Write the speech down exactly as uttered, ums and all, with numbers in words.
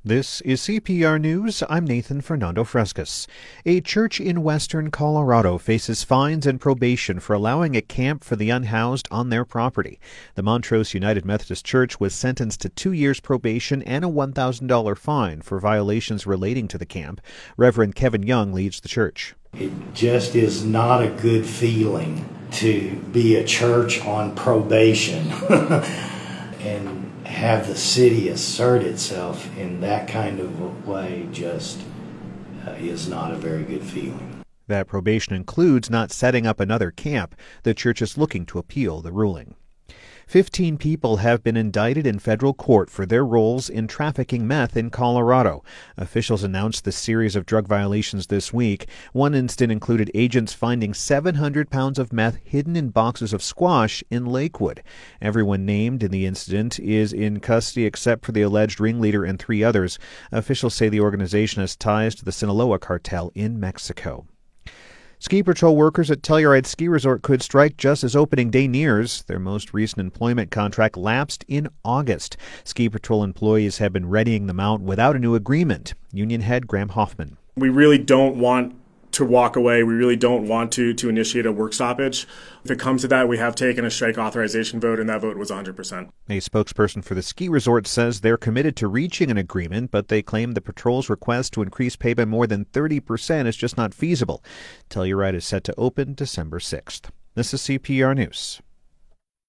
This is C P R News. I'm Nathan Fernando Frescas. A church in western Colorado faces fines and probation for allowing a camp for the unhoused on their property. The Montrose United Methodist Church was sentenced to two years probation and a one thousand dollars fine for violations relating to the camp. Reverend Kevin Young leads the church. It just is not a good feeling to be a church on probation and have the city assert itself in that kind of a way. Just uh, is not a very good feeling. That probation includes not setting up another camp. The church is looking to appeal the ruling. Fifteen people have been indicted in federal court for their roles in trafficking meth in Colorado. Officials announced the series of drug violations this week. One incident included agents finding seven hundred pounds of meth hidden in boxes of squash in Lakewood. Everyone named in the incident is in custody except for the alleged ringleader and three others. Officials say the organization has ties to the Sinaloa cartel in Mexico. Ski patrol workers at Telluride Ski Resort could strike just as opening day nears. Their most recent employment contract lapsed in August. Ski patrol employees have been readying them out without a new agreement. Union head Graham Hoffman. We really don't want to walk away. We really don't want to to initiate a work stoppage. If it comes to that, we have taken a strike authorization vote, and that vote was one hundred percent. A spokesperson for the ski resort says they're committed to reaching an agreement, but they claim the patrol's request to increase pay by more than thirty percent is just not feasible. Telluride is set to open December sixth. This is C P R News.